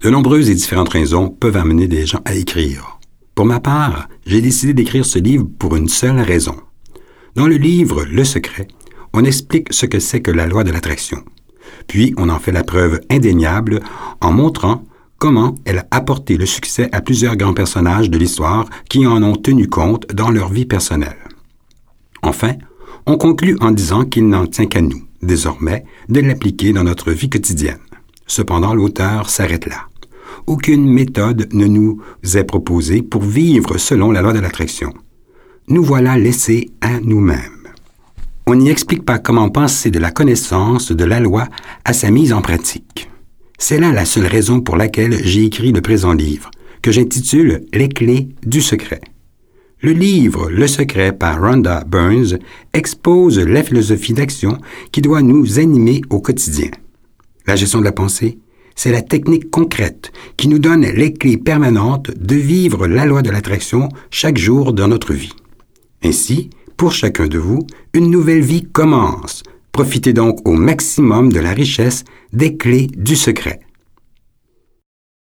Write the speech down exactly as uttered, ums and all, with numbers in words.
De nombreuses et différentes raisons peuvent amener des gens à écrire. Pour ma part, j'ai décidé d'écrire ce livre pour une seule raison. Dans le livre « Le secret », on explique ce que c'est que la loi de l'attraction. Puis, on en fait la preuve indéniable en montrant comment elle a apporté le succès à plusieurs grands personnages de l'histoire qui en ont tenu compte dans leur vie personnelle. Enfin, on conclut en disant qu'il n'en tient qu'à nous, désormais, de l'appliquer dans notre vie quotidienne. Cependant, l'auteur s'arrête là. Aucune méthode ne nous est proposée pour vivre selon la loi de l'attraction. Nous voilà laissés à nous-mêmes. On n'y explique pas comment passer de la connaissance de la loi à sa mise en pratique. C'est là la seule raison pour laquelle j'ai écrit le présent livre, que j'intitule « Les clés du secret ». Le livre « Le secret » par Rhonda Burns expose la philosophie d'action qui doit nous animer au quotidien. La gestion de la pensée, c'est la technique concrète qui nous donne les clés permanentes de vivre la loi de l'attraction chaque jour dans notre vie. Ainsi, pour chacun de vous, une nouvelle vie commence. Profitez donc au maximum de la richesse des clés du secret.